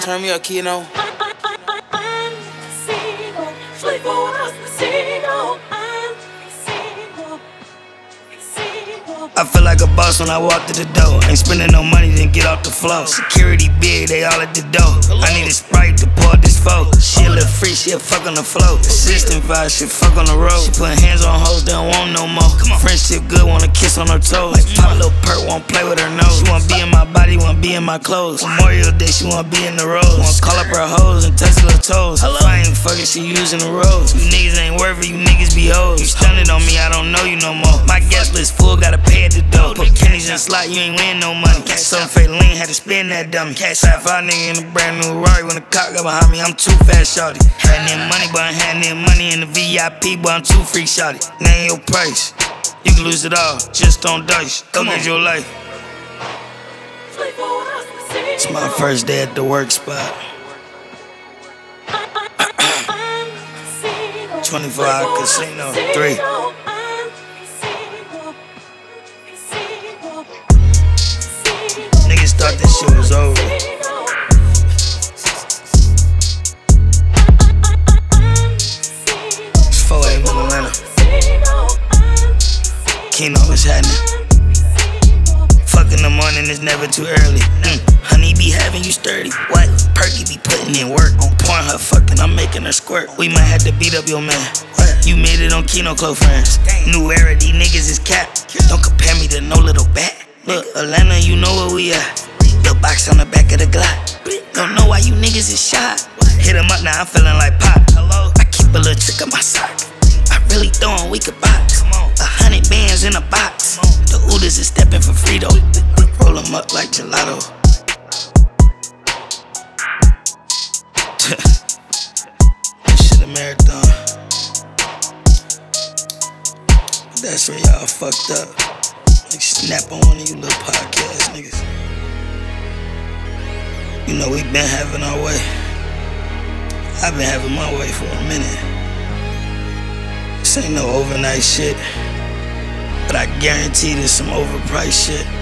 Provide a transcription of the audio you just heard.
Turn me up, Keno. I feel like a boss when I walk to the door. Ain't spending no money, then get off the floor. Security big, they all at the door. I need a Sprite to pour this folk. She a little free, she a fuck on the float. Assistant vibe, she fuck on the road. She putting hands on hoes, they don't want no more. Friendship good, wanna kiss on her toes. Like pop a little perk, won't play with her nose. She wanna be in my body, wanna be in my clothes. Memorial Day, she wanna be in the rose. Wanna call up her hoes and touch her toes. If I ain't fucking, she using the rose. You niggas ain't worth it, you niggas be hoes. You stunning on me, I don't know you no more. My guest list full, gotta pay at the door. Put pennies in slot, you ain't win no money. Some fake lean, had to spend that dummy. Sat 5 nigga in a brand new Rari. When the cop got behind me, I'm too fast, shawty. Had that money, but I had that money in the VIP, but I'm too free, shawty. Name your price. You can lose it all, just on dice. Go get your life. It's my first day at the work spot. 24-hour casino, 3. Niggas thought this shit was over. It's 4 a.m. in Atlanta. Keno, what's happening? Fuck in the morning, it's never too early. Honey be having you sturdy. What? Perky be putting in work. On porn her fucking, I'm making her squirt. We might have to beat up your man. What? You made it on Keno Close Friends. New era, these niggas is cap. Don't compare me to no little bat. Look, Atlanta, you know where we at. Little box on the back of the Glock. Don't know why you niggas is shy. Hit 'em up now, I'm feeling like pop. I keep a little trick on my sock. I really throwin' we could box. 100 bands in a box. The Udas is stepping for free though. Roll 'em up like gelato. This shit a marathon. That's where y'all fucked up. Like snap on one of you little podcast niggas. You know we been having our way. I've been having my way for a minute. This ain't no overnight shit, but I guarantee there's some overpriced shit.